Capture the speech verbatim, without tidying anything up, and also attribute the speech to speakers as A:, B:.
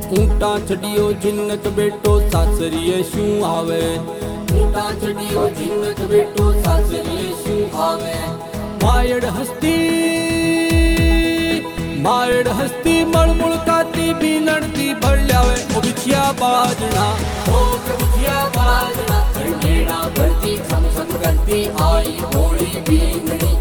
A: ऊँटा चढ़ियो जिन्नत बेटो सासरिये शू आवे। ऊँटा चढ़ियो जिन्नत बेटो सासरिये शू आवे। मायड़ हस्ती मायड़ हस्ती मड़मुड़ काती भी लड़ती भर लावे। ओ बिछिया बाजना ओ बिछिया बाजना करनेड़ा भरती छम छम करती आई होली बींगड़ी।